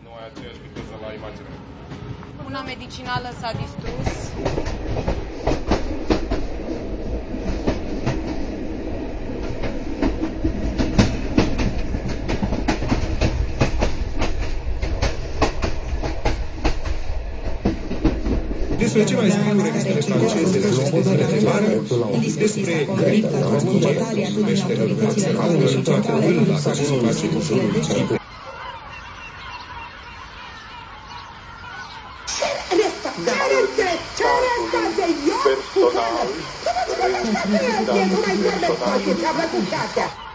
nu ai aceeași viteză la imagine. Una medicinală s-a distrus. Despre ce mai scriu revistele franceze de societățile de vară, despre gripă, epidemie, peștele națională și toată vâlva care se face în jurul țării. Personal, registrație, personal.